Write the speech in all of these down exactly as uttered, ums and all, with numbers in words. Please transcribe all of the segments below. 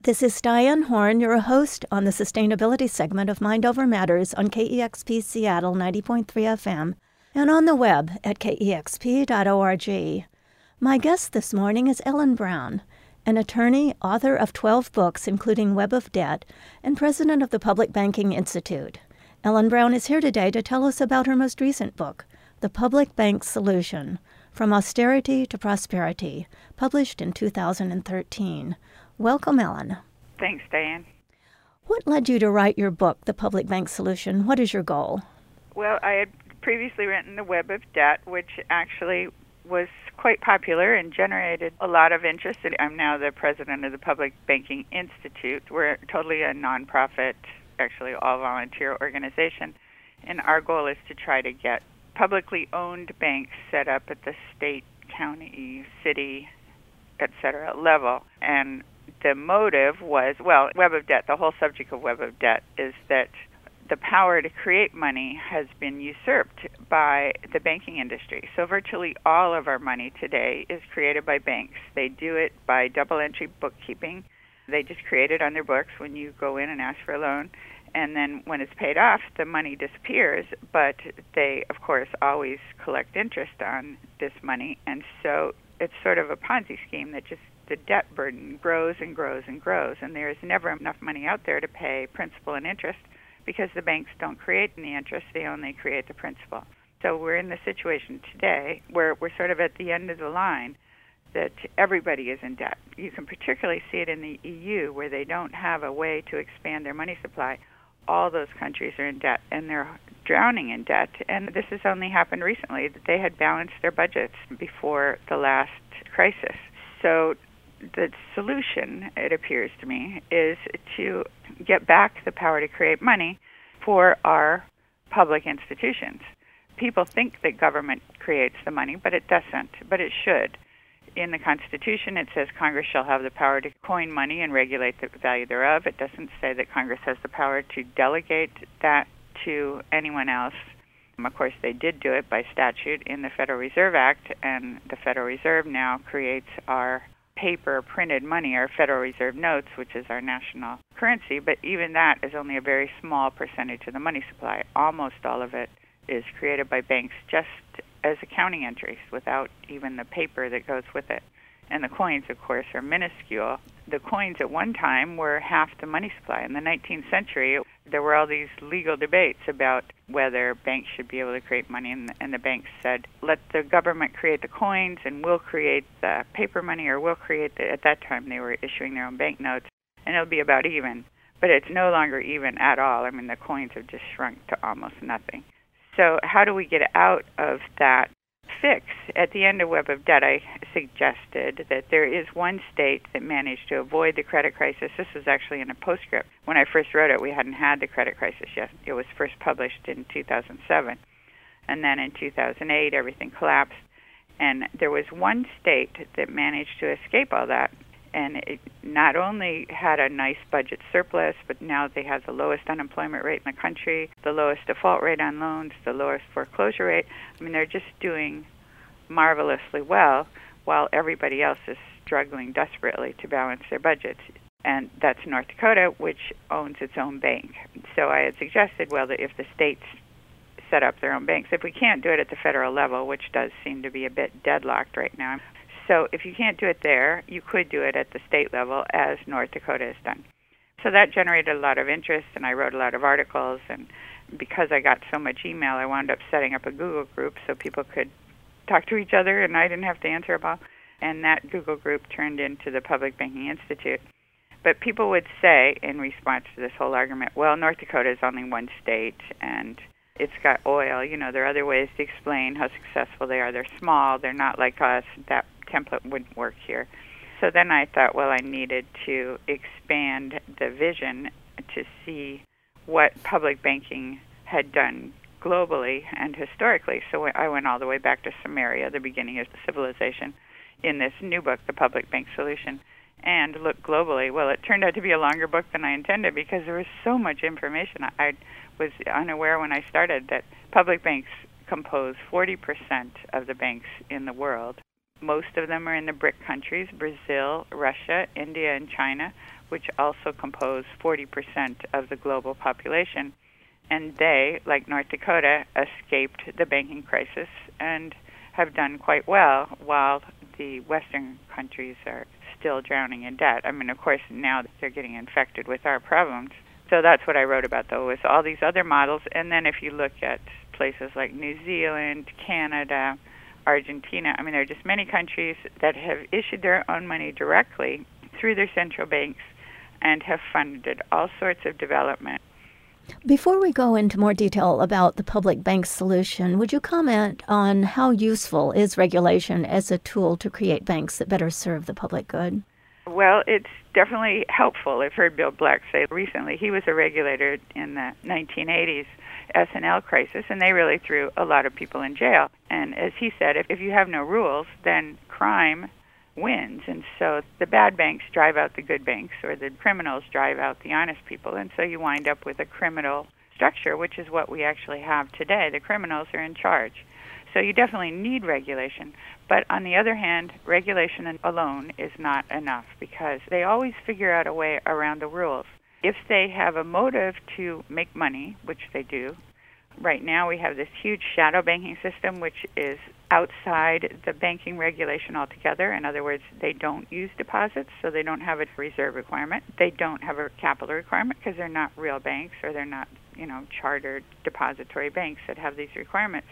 This is Diane Horn, your host on the sustainability segment of Mind Over Matters on K E X P Seattle ninety point three F M and on the web at K E X P dot org. My guest this morning is Ellen Brown, an attorney, author of twelve books, including Web of Debt, and president of the Public Banking Institute. Ellen Brown is here today to tell us about her most recent book, The Public Bank Solution, From Austerity to Prosperity, published in two thousand thirteen. Welcome, Ellen. Thanks, Diane. What led you to write your book, The Public Bank Solution? What is your goal? Well, I had previously written The Web of Debt, which actually was quite popular and generated a lot of interest. I'm now the president of the Public Banking Institute. We're totally a nonprofit, actually all-volunteer organization, and our goal is to try to get publicly owned banks set up at the state, county, city, et cetera level. And the motive was, well, Web of Debt, the whole subject of Web of Debt is that the power to create money has been usurped by the banking industry. So virtually all of our money today is created by banks. They do it by double-entry bookkeeping. They just create it on their books when you go in and ask for a loan. And then when it's paid off, the money disappears. But they, of course, always collect interest on this money. And so it's sort of a Ponzi scheme that just the debt burden grows and grows and grows. And there is never enough money out there to pay principal and interest because the banks don't create any interest. They only create the principal. So we're in the situation today where we're sort of at the end of the line that everybody is in debt. You can particularly see it in the E U where they don't have a way to expand their money supply. All those countries are in debt, and they're drowning in debt. And this has only happened recently, that they had balanced their budgets before the last crisis. So the solution, it appears to me, is to get back the power to create money for our public institutions. People think that government creates the money, but it doesn't, but it should. In the Constitution, it says Congress shall have the power to coin money and regulate the value thereof. It doesn't say that Congress has the power to delegate that to anyone else. Of course, they did do it by statute in the Federal Reserve Act, and the Federal Reserve now creates our paper printed money, our Federal Reserve notes, which is our national currency, but even that is only a very small percentage of the money supply. Almost all of it is created by banks just as accounting entries without even the paper that goes with it. And the coins, of course, are minuscule. The coins at one time were half the money supply. In the nineteenth century, there were all these legal debates about whether banks should be able to create money, and the, and the banks said, let the government create the coins and we'll create the paper money, or we'll create the, at that time they were issuing their own banknotes, and it'll be about even. But it's no longer even at all. I mean, the coins have just shrunk to almost nothing. So how do we get out of that fix? At the end of Web of Debt, I suggested that there is one state that managed to avoid the credit crisis. This was actually in a postscript. When I first wrote it, we hadn't had the credit crisis yet. It was first published in two thousand seven. And then in two thousand eight, everything collapsed. And there was one state that managed to escape all that. And it not only had a nice budget surplus, but now they have the lowest unemployment rate in the country, the lowest default rate on loans, the lowest foreclosure rate. I mean, they're just doing marvelously well, while everybody else is struggling desperately to balance their budgets. And that's North Dakota, which owns its own bank. So I had suggested, well, that if the states set up their own banks, if we can't do it at the federal level, which does seem to be a bit deadlocked right now, so if you can't do it there, you could do it at the state level, as North Dakota has done. So that generated a lot of interest, and I wrote a lot of articles. And because I got so much email, I wound up setting up a Google group so people could talk to each other, and I didn't have to answer them all. And that Google group turned into the Public Banking Institute. But people would say, in response to this whole argument, well, North Dakota is only one state, and it's got oil. You know, there are other ways to explain how successful they are. They're small. They're not like us. That template wouldn't work here. So then I thought, well, I needed to expand the vision to see what public banking had done globally and historically. So I went all the way back to Sumeria, the beginning of civilization, in this new book, The Public Bank Solution, and looked globally. Well, it turned out to be a longer book than I intended because there was so much information. I was unaware when I started that public banks compose forty percent of the banks in the world. Most of them are in the BRIC countries, Brazil, Russia, India, and China. which also compose forty percent of the global population. And they, like North Dakota, escaped the banking crisis and have done quite well, while the Western countries are still drowning in debt. I mean, of course, now they're getting infected with our problems. So that's what I wrote about, though, was all these other models. And then if you look at places like New Zealand, Canada, Argentina, I mean, there are just many countries that have issued their own money directly through their central banks and have funded all sorts of development. Before we go into more detail about the public bank solution, would you comment on how useful is regulation as a tool to create banks that better serve the public good? Well, it's definitely helpful. I've heard Bill Black say recently, he was a regulator in the nineteen eighties S and L crisis, and they really threw a lot of people in jail. And as he said, if, if you have no rules, then crime wins. And so the bad banks drive out the good banks, or the criminals drive out the honest people. And so you wind up with a criminal structure, which is what we actually have today. The criminals are in charge. So you definitely need regulation. But on the other hand, regulation alone is not enough, because they always figure out a way around the rules. If they have a motive to make money, which they do, right now we have this huge shadow banking system, which is outside the banking regulation altogether. In other words, they don't use deposits, so they don't have a reserve requirement. They don't have a capital requirement because they're not real banks, or they're not, you know, chartered depository banks that have these requirements.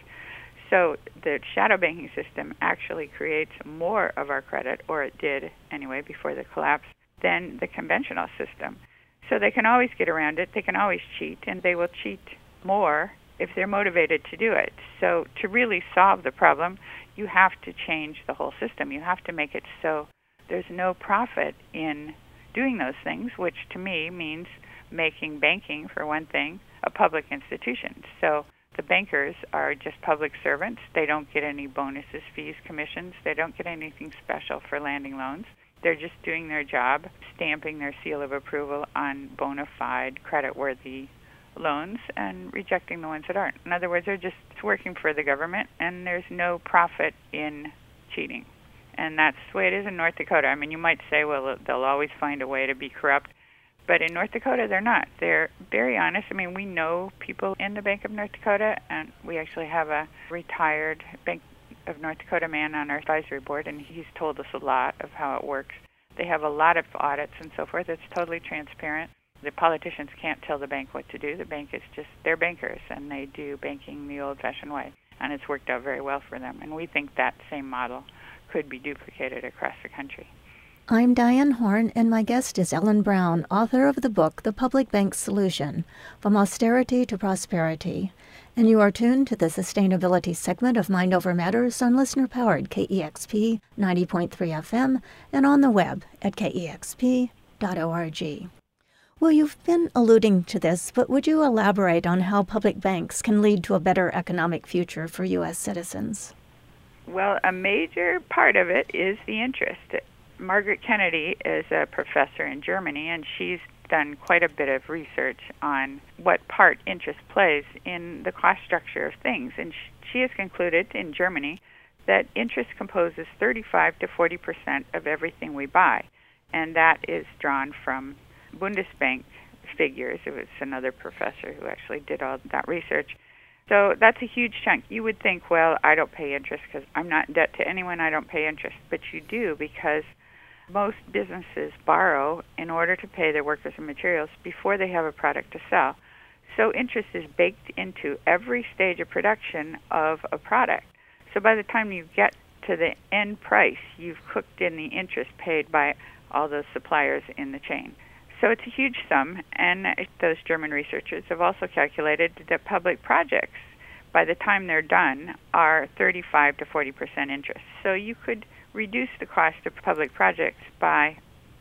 So the shadow banking system actually creates more of our credit, or it did anyway before the collapse, than the conventional system. So they can always get around it, they can always cheat, and they will cheat more if they're motivated to do it. So to really solve the problem, you have to change the whole system. You have to make it so there's no profit in doing those things, which to me means making banking, for one thing, a public institution. So the bankers are just public servants. They don't get any bonuses, fees, commissions. They don't get anything special for landing loans. They're just doing their job, stamping their seal of approval on bona fide, credit-worthy loans and rejecting the ones that aren't. In other words, they're just working for the government, and there's no profit in cheating. And that's the way it is in North Dakota. I mean, you might say, well, they'll always find a way to be corrupt. But in North Dakota, they're not. They're very honest. I mean, we know people in the Bank of North Dakota, and we actually have a retired Bank of North Dakota man on our advisory board, and he's told us a lot of how it works. They have a lot of audits and so forth. It's totally transparent. The politicians can't tell the bank what to do. The bank is just, they're bankers, and they do banking the old-fashioned way. And it's worked out very well for them. And we think that same model could be duplicated across the country. I'm Diane Horn, and my guest is Ellen Brown, author of the book, The Public Bank Solution, From Austerity to Prosperity. And you are tuned to the sustainability segment of Mind Over Matters on listener-powered K E X P ninety point three F M and on the web at K E X P dot org. Well, you've been alluding to this, but would you elaborate on how public banks can lead to a better economic future for U S citizens? Well, a major part of it is the interest. Margaret Kennedy is a professor in Germany, and she's done quite a bit of research on what part interest plays in the cost structure of things. And she has concluded in Germany that interest composes thirty-five to forty percent of everything we buy. And that is drawn from Bundesbank figures. It was another professor who actually did all that research. So that's a huge chunk. You would think, well, I don't pay interest because I'm not in debt to anyone. I don't pay interest. But you do, because most businesses borrow in order to pay their workers and materials before they have a product to sell. So interest is baked into every stage of production of a product. So by the time you get to the end price, you've cooked in the interest paid by all those suppliers in the chain. So it's a huge sum, and those German researchers have also calculated that public projects, by the time they're done, are thirty-five to forty percent interest. So you could reduce the cost of public projects by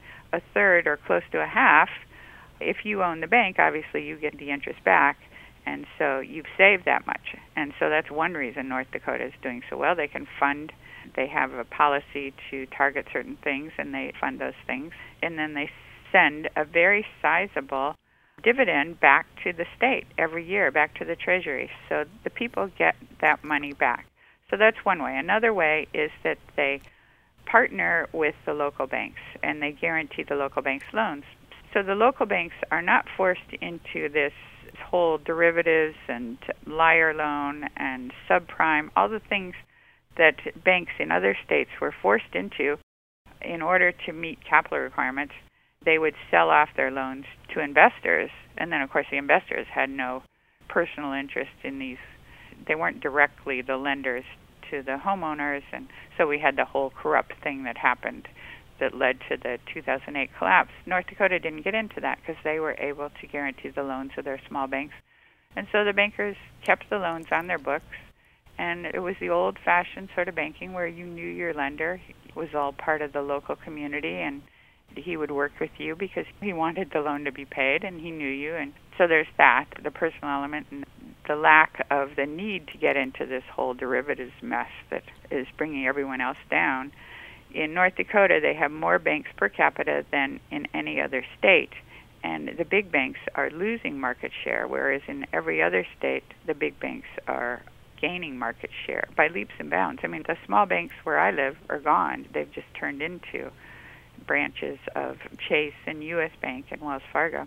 a third or close to a half. If you own the bank, obviously you get the interest back, and so you've saved that much. And so that's one reason North Dakota is doing so well. They can fund, they have a policy to target certain things, and they fund those things, and then they send a very sizable dividend back to the state every year, back to the Treasury. So the people get that money back. So that's one way. Another way is that they partner with the local banks, and they guarantee the local banks loans. So the local banks are not forced into this whole derivatives and liar loan and subprime, all the things that banks in other states were forced into in order to meet capital requirements. They would sell off their loans to investors, and then, of course, the investors had no personal interest in these. They weren't directly the lenders to the homeowners, and so we had the whole corrupt thing that happened that led to the two thousand eight collapse. North Dakota didn't get into that because they were able to guarantee the loans of their small banks. And so the bankers kept the loans on their books, and it was the old-fashioned sort of banking where you knew your lender. It was all part of the local community, and he would work with you because he wanted the loan to be paid, and he knew you. And so there's that, the personal element, and the lack of the need to get into this whole derivatives mess that is bringing everyone else down. In North Dakota, they have more banks per capita than in any other state, and the big banks are losing market share, whereas in every other state, the big banks are gaining market share by leaps and bounds. I mean, the small banks where I live are gone. They've just turned into branches of Chase and U S Bank and Wells Fargo.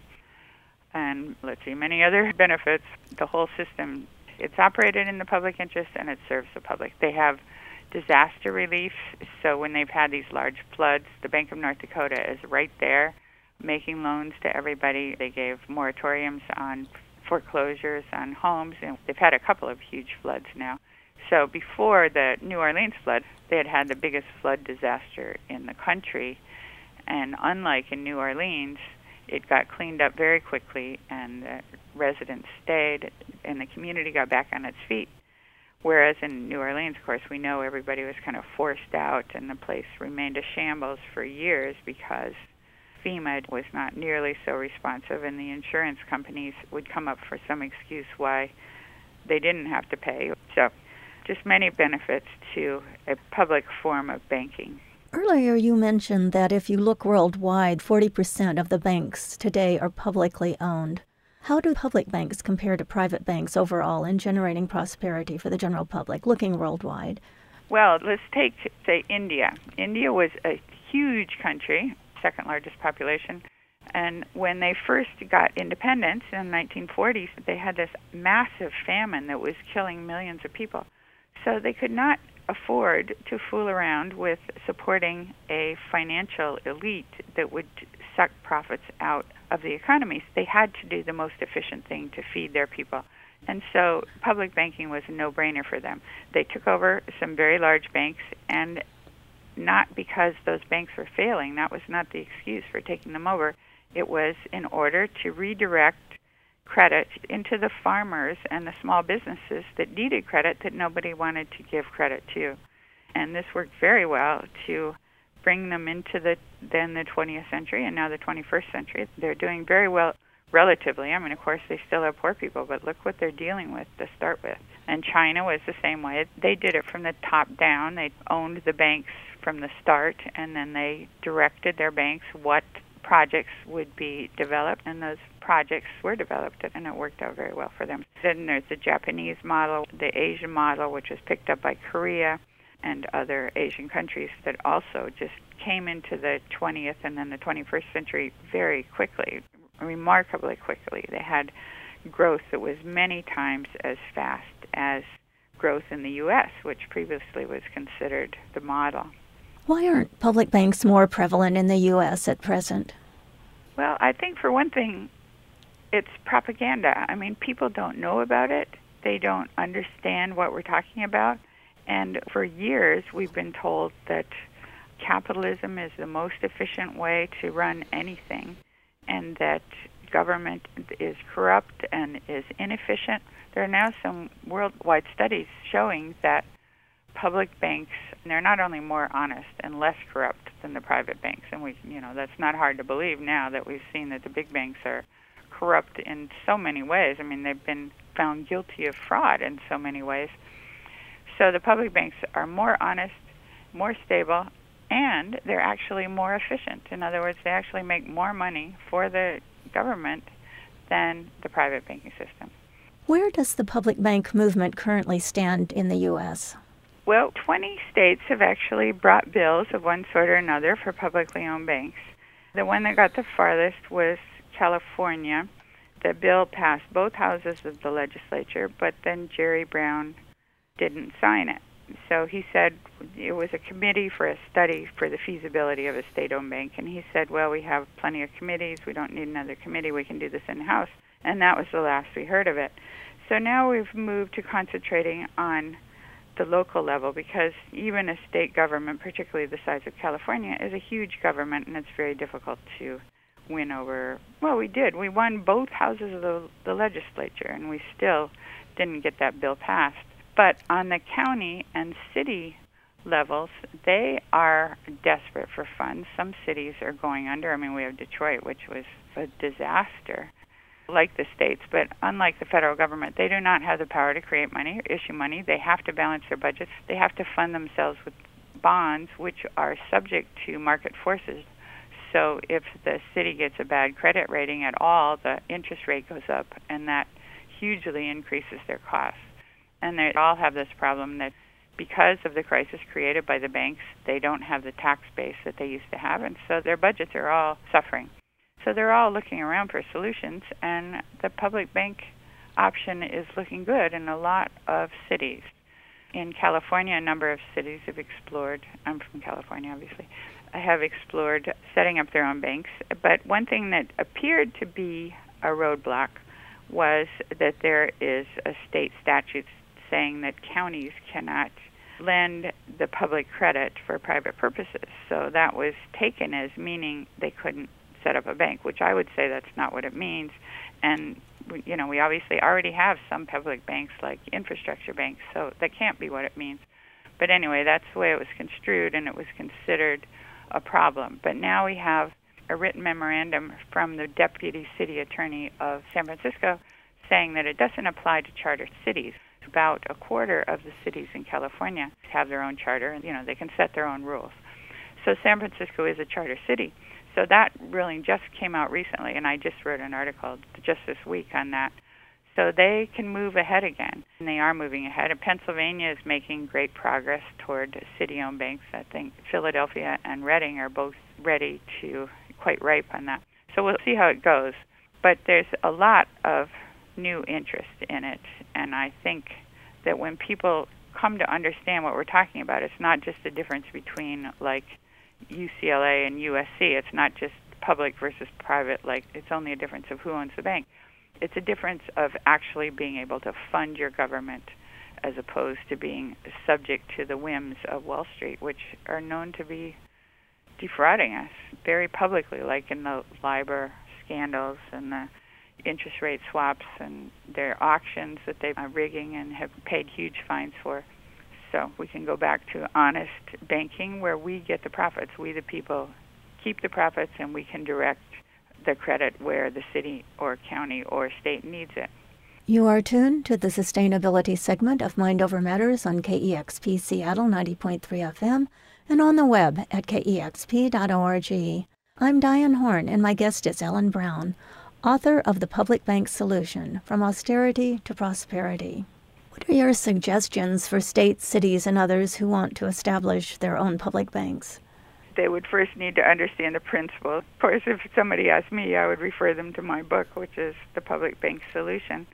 And let's see, many other benefits. The whole system, it's operated in the public interest and it serves the public. They have disaster relief, so when they've had these large floods, the Bank of North Dakota is right there making loans to everybody. They gave moratoriums on foreclosures on homes, and they've had a couple of huge floods now. So before the New Orleans flood, they had had the biggest flood disaster in the country, and unlike in New Orleans, it got cleaned up very quickly, and the residents stayed, and the community got back on its feet. Whereas in New Orleans, of course, we know everybody was kind of forced out, and the place remained a shambles for years because FEMA was not nearly so responsive, and the insurance companies would come up for some excuse why they didn't have to pay. So just many benefits to a public form of banking. Earlier you mentioned that if you look worldwide, forty percent of the banks today are publicly owned. How do public banks compare to private banks overall in generating prosperity for the general public, looking worldwide? Well, let's take, say, India. India was a huge country, second largest population, and when they first got independence in the nineteen forties, they had this massive famine that was killing millions of people. So they could not afford to fool around with supporting a financial elite that would suck profits out of the economy. They had to do the most efficient thing to feed their people. And so public banking was a no-brainer for them. They took over some very large banks, and not because those banks were failing. That was not the excuse for taking them over. It was in order to redirect credit into the farmers and the small businesses that needed credit that nobody wanted to give credit to. And this worked very well to bring them into the then the twentieth century and now the twenty-first century. They're doing very well relatively. I mean, of course, they still have poor people, but look what they're dealing with to start with. And China was the same way. They did it from the top down. They owned the banks from the start, and then they directed their banks what projects would be developed, and those projects were developed, and it worked out very well for them. Then there's the Japanese model, the Asian model, which was picked up by Korea and other Asian countries that also just came into the twentieth and then the twenty-first century very quickly, remarkably quickly. They had growth that was many times as fast as growth in the U S, which previously was considered the model. Why aren't public banks more prevalent in the U S at present? Well, I think for one thing, it's propaganda. I mean, people don't know about it. They don't understand what we're talking about. And for years, we've been told that capitalism is the most efficient way to run anything, and that government is corrupt and is inefficient. There are now some worldwide studies showing that public banks, they're not only more honest and less corrupt than the private banks, and we, you know, that's not hard to believe now that we've seen that the big banks are corrupt in so many ways. I mean, they've been found guilty of fraud in so many ways. So the public banks are more honest, more stable, and they're actually more efficient. In other words, they actually make more money for the government than the private banking system. Where does the public bank movement currently stand in the U S? Well, twenty states have actually brought bills of one sort or another for publicly owned banks. The one that got the farthest was California. The bill passed both houses of the legislature, but then Jerry Brown didn't sign it. So he said it was a committee for a study for the feasibility of a state-owned bank. And he said, well, we have plenty of committees. We don't need another committee. We can do this in-house. And that was the last we heard of it. So now we've moved to concentrating on the local level, because even a state government, particularly the size of California, is a huge government, and it's very difficult to win over. Well, we did. We won both houses of the, the legislature, and we still didn't get that bill passed. But on the county and city levels, they are desperate for funds. Some cities are going under. I mean, we have Detroit, which was a disaster, like the states. But unlike the federal government, they do not have the power to create money or issue money. They have to balance their budgets. They have to fund themselves with bonds, which are subject to market forces. So if the city gets a bad credit rating at all, the interest rate goes up, and that hugely increases their costs. And they all have this problem that because of the crisis created by the banks, they don't have the tax base that they used to have, and so their budgets are all suffering. So they're all looking around for solutions, and the public bank option is looking good in a lot of cities. In California, a number of cities have explored, I'm from California, obviously, have explored setting up their own banks. But one thing that appeared to be a roadblock was that there is a state statute saying that counties cannot lend the public credit for private purposes. So that was taken as meaning they couldn't set up a bank, which I would say that's not what it means. And, you know, we obviously already have some public banks like infrastructure banks, so that can't be what it means. But anyway, that's the way it was construed, and it was considered a problem. But now we have a written memorandum from the deputy city attorney of San Francisco saying that it doesn't apply to charter cities. About a quarter of the cities in California have their own charter, and you know they can set their own rules. So San Francisco is a charter city. So that ruling just came out recently, and I just wrote an article just this week on that. So they can move ahead again, and they are moving ahead. And Pennsylvania is making great progress toward city-owned banks. I think Philadelphia and Reading are both ready to, quite ripe on that. So we'll see how it goes. But there's a lot of new interest in it, and I think that when people come to understand what we're talking about, it's not just the difference between like U C L A and U S C. It's not just public versus private, like it's only a difference of who owns the bank. It's a difference of actually being able to fund your government as opposed to being subject to the whims of Wall Street, which are known to be defrauding us very publicly, like in the LIBOR scandals and the interest rate swaps and their auctions that they've been rigging and have paid huge fines for. So we can go back to honest banking where we get the profits. We, the people, keep the profits, and we can direct the credit where the city or county or state needs it. You are tuned to the sustainability segment of Mind Over Matters on K E X P Seattle ninety point three F M and on the web at K E X P dot org. I'm Diane Horn, and my guest is Ellen Brown, author of The Public Bank Solution, From Austerity to Prosperity. What are your suggestions for states, cities, and others who want to establish their own public banks? They would first need to understand the principle. Of course, if somebody asked me, I would refer them to my book, which is The Public Bank Solution,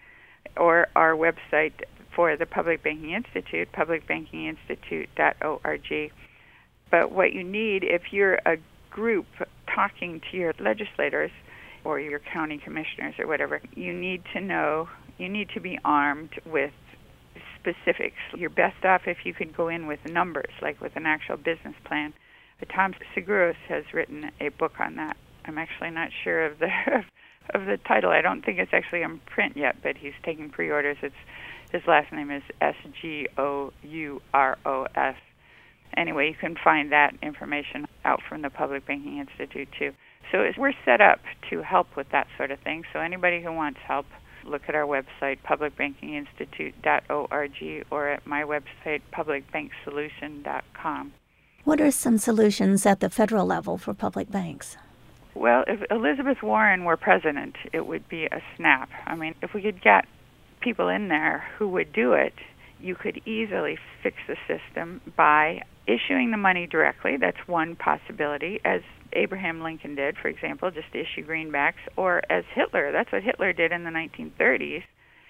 or our website for the Public Banking Institute, public banking institute dot org. But what you need, if you're a group talking to your legislators, or your county commissioners or whatever, you need to know, you need to be armed with specifics. You're best off if you could go in with numbers, like with an actual business plan. But Tom Seguros has written a book on that. I'm actually not sure of the of the title. I don't think it's actually in print yet, but he's taking pre-orders. It's his last name is S G O U R O S. Anyway, you can find that information out from the Public Banking Institute, too. So we're set up to help with that sort of thing. So anybody who wants help, look at our website, public banking institute dot org, or at my website, public bank solution dot com. What are some solutions at the federal level for public banks? Well, if Elizabeth Warren were president, it would be a snap. I mean, if we could get people in there who would do it, you could easily fix the system by issuing the money directly. That's one possibility. As Abraham Lincoln did, for example, just issue greenbacks, or as Hitler. That's what Hitler did in the nineteen thirties.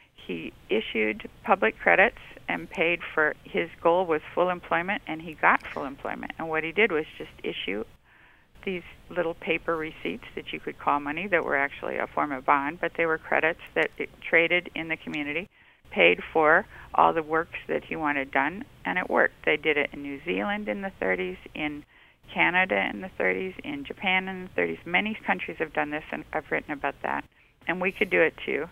He issued public credits and paid for, his goal was full employment, and he got full employment. And what he did was just issue these little paper receipts that you could call money that were actually a form of bond, but they were credits that it traded in the community, paid for all the works that he wanted done, and it worked. They did it in New Zealand in the thirties, in Canada in the thirties, in Japan in the thirties. Many countries have done this, and I've written about that. And we could do it too.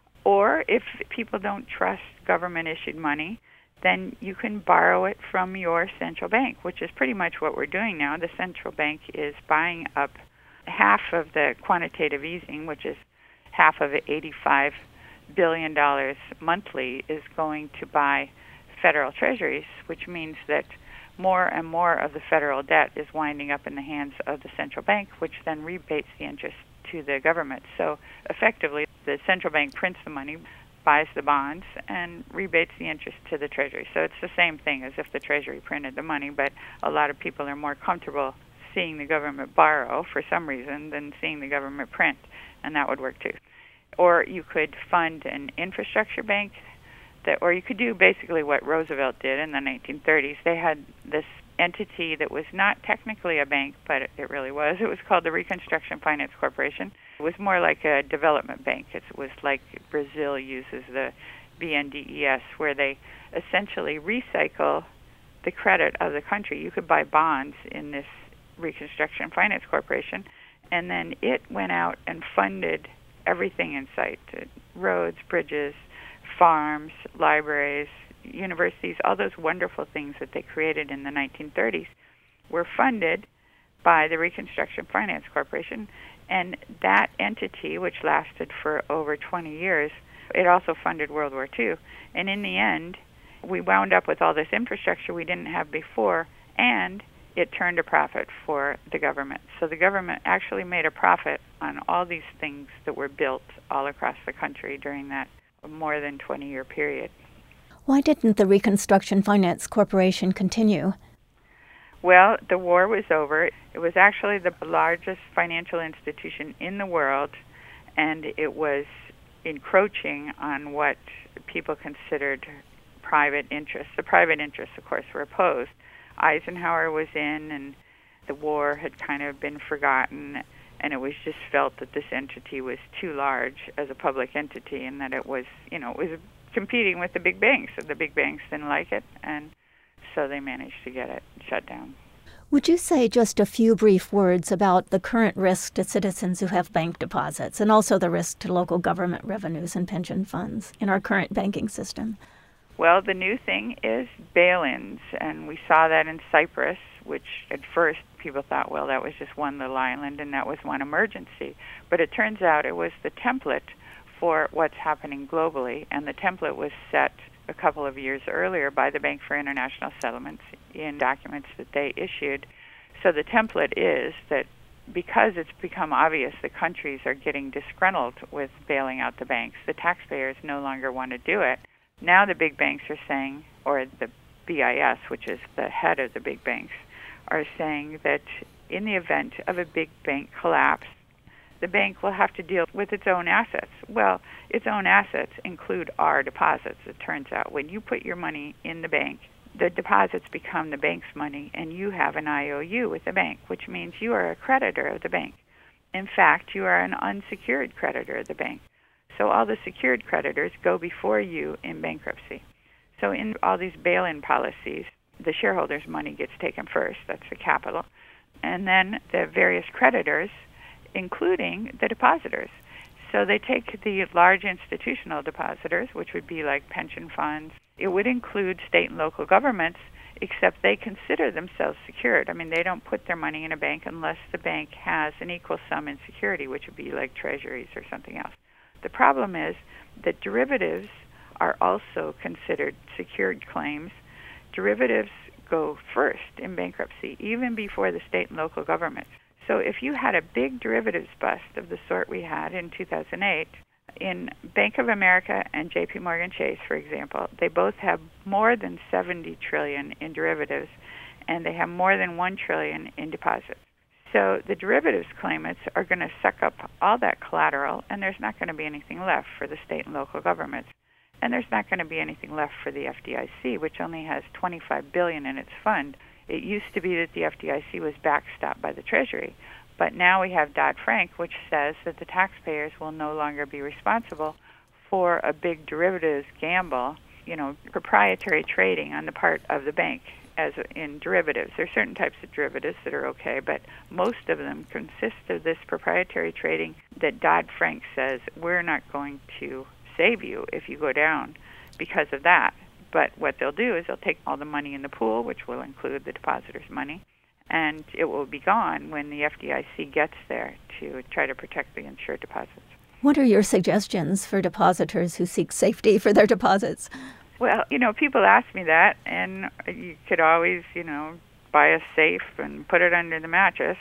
Or if people don't trust government-issued money, then you can borrow it from your central bank, which is pretty much what we're doing now. The central bank is buying up half of the quantitative easing, which is half of it, eighty-five billion dollars monthly, is going to buy federal treasuries, which means that more and more of the federal debt is winding up in the hands of the central bank, which then rebates the interest to the government. So effectively, the central bank prints the money, buys the bonds, and rebates the interest to the Treasury. So it's the same thing as if the Treasury printed the money, but a lot of people are more comfortable seeing the government borrow for some reason than seeing the government print, and that would work too. Or you could fund an infrastructure bank, that, or you could do basically what Roosevelt did in the nineteen thirties. They had this entity that was not technically a bank, but it really was. It was called the Reconstruction Finance Corporation. It was more like a development bank. It was like Brazil uses the B N D E S, where they essentially recycle the credit of the country. You could buy bonds in this Reconstruction Finance Corporation, and then it went out and funded everything in sight, roads, bridges, farms, libraries, universities, all those wonderful things that they created in the nineteen thirties were funded by the Reconstruction Finance Corporation. And that entity, which lasted for over twenty years, it also funded World War Two. And in the end, we wound up with all this infrastructure we didn't have before, and it turned a profit for the government. So the government actually made a profit on all these things that were built all across the country during that more than twenty-year period. Why didn't the Reconstruction Finance Corporation continue? Well, the war was over. It was actually the largest financial institution in the world, and it was encroaching on what people considered private interests. The private interests, of course, were opposed. Eisenhower was in, and the war had kind of been forgotten, and it was just felt that this entity was too large as a public entity, and that it was, you know, it was competing with the big banks. So the big banks didn't like it, and so they managed to get it shut down. Would you say just a few brief words about the current risk to citizens who have bank deposits, and also the risk to local government revenues and pension funds in our current banking system? Well, the new thing is bail-ins, and we saw that in Cyprus, which at first people thought, well, that was just one little island and that was one emergency. But it turns out it was the template for what's happening globally, and the template was set a couple of years earlier by the Bank for International Settlements in documents that they issued. So the template is that because it's become obvious the countries are getting disgruntled with bailing out the banks, the taxpayers no longer want to do it. Now the big banks are saying, or the B I S, which is the head of the big banks, are saying that in the event of a big bank collapse, the bank will have to deal with its own assets. Well, its own assets include our deposits, it turns out. When you put your money in the bank, the deposits become the bank's money, and you have an I O U with the bank, which means you are a creditor of the bank. In fact, you are an unsecured creditor of the bank. So all the secured creditors go before you in bankruptcy. So in all these bail-in policies, the shareholders' money gets taken first, that's the capital, and then the various creditors, including the depositors. So they take the large institutional depositors, which would be like pension funds. It would include state and local governments, except they consider themselves secured. I mean, they don't put their money in a bank unless the bank has an equal sum in security, which would be like treasuries or something else. The problem is that derivatives are also considered secured claims. Derivatives go first in bankruptcy, even before the state and local governments. So if you had a big derivatives bust of the sort we had in two thousand eight, in Bank of America and J P Morgan Chase, for example, they both have more than seventy trillion dollars in derivatives, and they have more than one trillion dollars in deposits. So the derivatives claimants are going to suck up all that collateral, and there's not going to be anything left for the state and local governments. And there's not going to be anything left for the F D I C, which only has twenty-five billion dollars in its fund. It used to be that the F D I C was backstopped by the Treasury, but now we have Dodd-Frank, which says that the taxpayers will no longer be responsible for a big derivatives gamble, you know, proprietary trading on the part of the bank as in derivatives. There are certain types of derivatives that are okay, but most of them consist of this proprietary trading that Dodd-Frank says we're not going to save you if you go down because of that. But what they'll do is they'll take all the money in the pool, which will include the depositors' money, and it will be gone when the F D I C gets there to try to protect the insured deposits. What are your suggestions for depositors who seek safety for their deposits? Well, you know, people ask me that, and you could always, you know, buy a safe and put it under the mattress.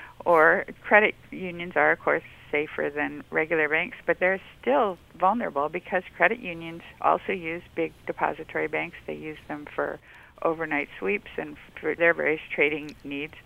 Or credit unions are, of course, safer than regular banks, but they're still vulnerable because credit unions also use big depository banks. They use them for overnight sweeps and for their various trading needs.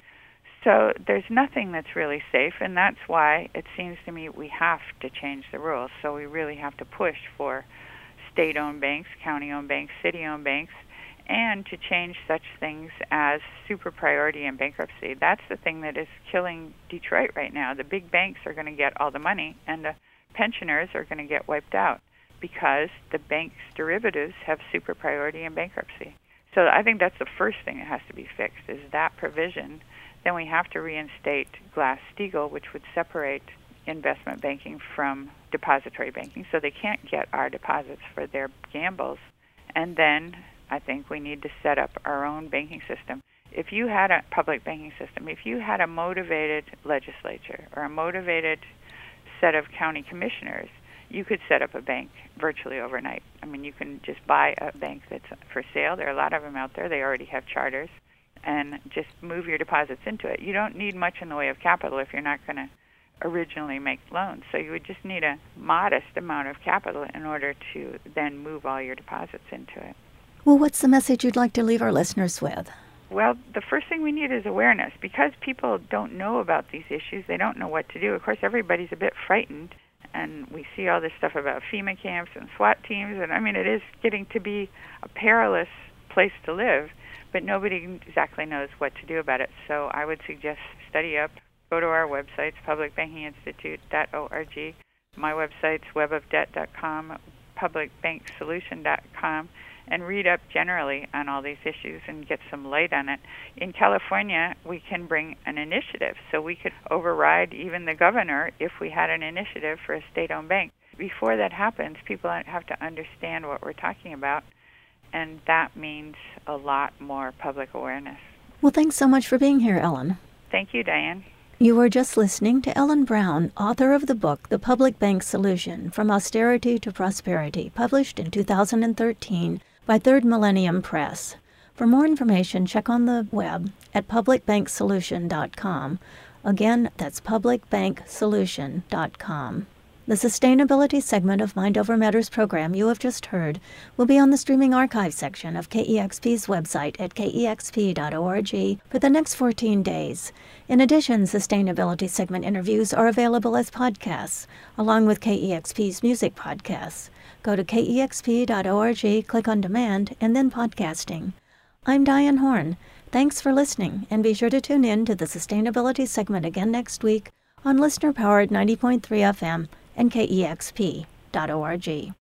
So there's nothing that's really safe, and that's why it seems to me we have to change the rules. So we really have to push for state-owned banks, county-owned banks, city-owned banks, and to change such things as super priority and bankruptcy. That's the thing that is killing Detroit right now. The big banks are going to get all the money, and the pensioners are going to get wiped out because the bank's derivatives have super priority and bankruptcy. So I think that's the first thing that has to be fixed, is that provision. Then we have to reinstate Glass-Steagall, which would separate investment banking from depository banking, so they can't get our deposits for their gambles. And then I think we need to set up our own banking system. If you had a public banking system, if you had a motivated legislature or a motivated set of county commissioners, you could set up a bank virtually overnight. I mean, you can just buy a bank that's for sale. There are a lot of them out there. They already have charters. And just move your deposits into it. You don't need much in the way of capital if you're not going to originally make loans. So you would just need a modest amount of capital in order to then move all your deposits into it. Well, what's the message you'd like to leave our listeners with? Well, the first thing we need is awareness. Because people don't know about these issues, they don't know what to do. Of course, everybody's a bit frightened, and we see all this stuff about FEMA camps and SWAT teams, and I mean, it is getting to be a perilous place to live, but nobody exactly knows what to do about it. So I would suggest study up, go to our websites, public banking institute dot org. My website's web of debt dot com, public bank solution dot com, and read up generally on all these issues and get some light on it. In California, we can bring an initiative, so we could override even the governor if we had an initiative for a state-owned bank. Before that happens, people have to understand what we're talking about, and that means a lot more public awareness. Well, thanks so much for being here, Ellen. Thank you, Diane. You were just listening to Ellen Brown, author of the book The Public Bank Solution, From Austerity to Prosperity, published in two thousand thirteen by Third Millennium Press. For more information, check on the web at public bank solution dot com. Again, that's public bank solution dot com. The sustainability segment of Mind Over Matters program you have just heard will be on the streaming archive section of K E X P's website at K E X P dot org for the next fourteen days. In addition, sustainability segment interviews are available as podcasts, along with K E X P's music podcasts. Go to K E X P dot org, click on Demand, and then Podcasting. I'm Diane Horn. Thanks for listening, and be sure to tune in to the sustainability segment again next week on listener-powered ninety point three F M and K E X P dot org.